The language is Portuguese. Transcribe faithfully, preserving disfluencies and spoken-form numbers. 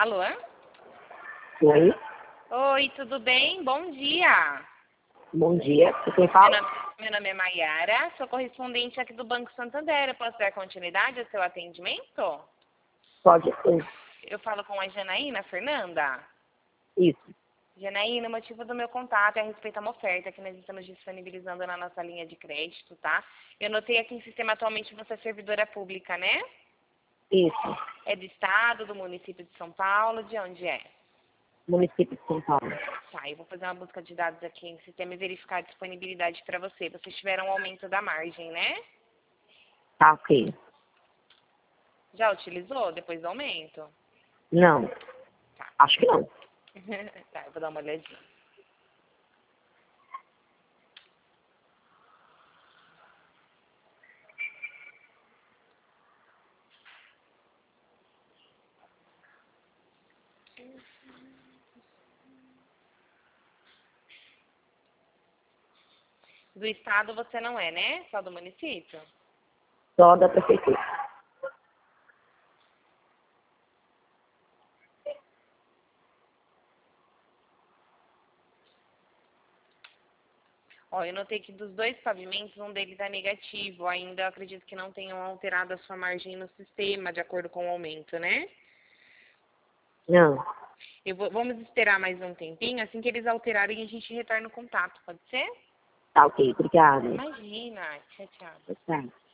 Alô? Oi, Oi, tudo bem? Bom dia. bom dia. Você quem Meu fala? nome, meu nome é Maiara, sou correspondente aqui do Banco Santander. Eu posso dar continuidade ao seu atendimento? Pode ser. Eu falo com a Janaína Fernanda. Isso. Janaína, o motivo do meu contato é a respeito a uma oferta que nós estamos disponibilizando na nossa linha de crédito, tá? Eu notei aqui em sistema atualmente você é servidora pública, né? Isso. É do estado, do município de São Paulo, de onde é? Município de São Paulo. Tá, eu vou fazer uma busca de dados aqui em sistema e verificar a disponibilidade para você. Vocês tiveram um aumento da margem, né? Tá ok. Já utilizou depois do aumento? Não. Tá. Acho que não. Tá, eu vou dar uma olhadinha. Do estado você não é, né? Só do município? Só da prefeitura. Ó, eu notei que dos dois pavimentos, um deles é negativo. Ainda eu acredito que não tenham alterado a sua margem no sistema, de acordo com o aumento, né? Não. Eu vou, vamos esperar mais um tempinho. Assim que eles alterarem, a gente retorna o contato, pode ser? Tá ok. Obrigada. Imagina. Tchau, tchau. Tá.